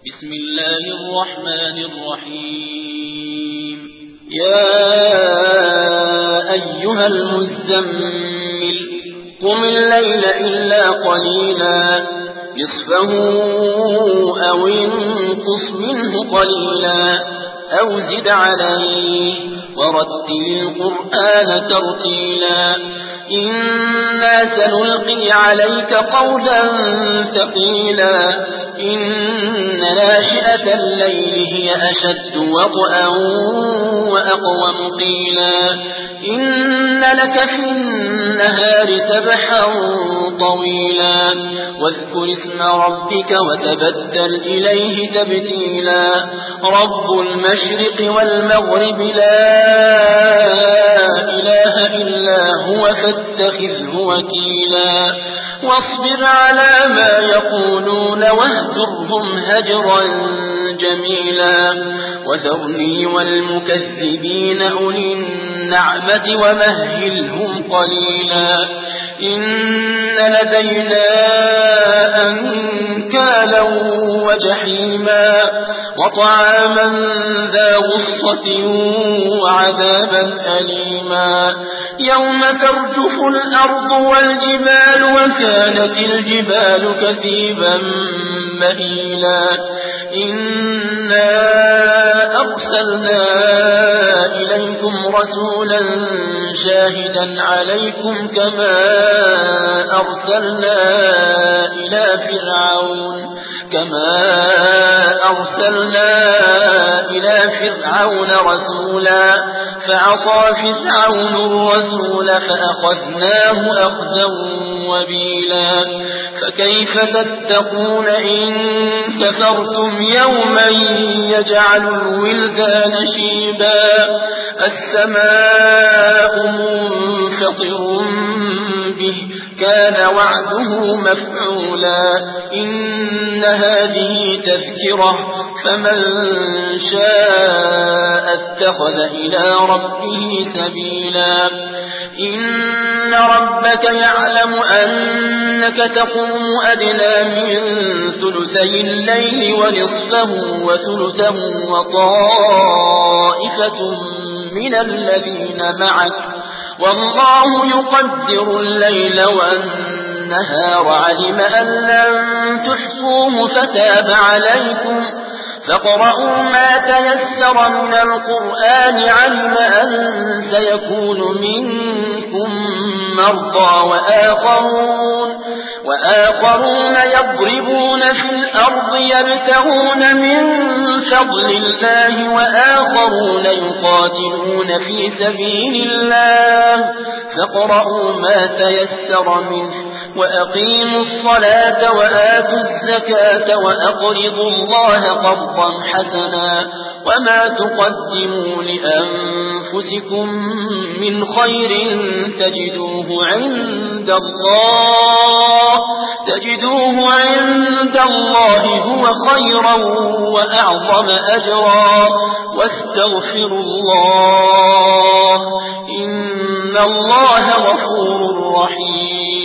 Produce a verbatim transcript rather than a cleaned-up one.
بسم الله الرحمن الرحيم يا أيها المزمل قم الليل إلا قليلا نصفه أو انقص منه قليلا أو زد عليه ورتل القرآن ترتيلا إنا سنلقي عليك قولا ثقيلا إن ناشئة الليل هي أشد وطئا وأقوم قيلا إن لك في النهار سبحا طويلا واذكر اسم ربك وتبتل إليه تبتيلا رب المشرق والمغرب لا إله إلا هو فاتخذه وكيلا واصبر على ما يقولون واهجرهم هجرا جميلا وذرني والمكذبين أولي النعمة ومهلهم قليلا إن لدينا أنكالا وجحيما وطعاما ذا غصة وعذابا أليما يوم ترجف الأرض والجبال وكانت الجبال كثيبا مهيلا إنا أرسلنا إليكم رسولا شاهدا عليكم كما أرسلنا إلى فرعون كما أرسلنا إلى فرعون رسولا فعصى فرعون الرسول فأخذناه أخذا وبيلا فكيف تتقون إن كفرتم يوما يجعل الولدان شيبا السماء منفطر به كان وعده مفعولا إن هذه تذكرة فمن شاء اتخذ إلى ربه سبيلا إن ربك يعلم أنك تقوم أدنى من ثلثي الليل ونصفه وثلثه وطائفة من الذين معك والله يقدر الليل والنهار علم أن لن تحصوه فتاب عليكم فاقرؤوا ما تيسر من القرآن علم أن سيكون منكم مرضى وآخرون وآخرون يضربون في الأرض يبتغون من فضل الله وآخرون يقاتلون في سبيل الله فاقرؤوا ما تيسر منه وأقيموا الصلاة وآتوا الزكاة وأقرضوا الله قرضا حسنا وما تقدموا لأنفسكم من خير تجدوه عند الله تجدوه عند الله هو خيرا وأعظم أجرا واستغفروا الله إن الله غفور رحيم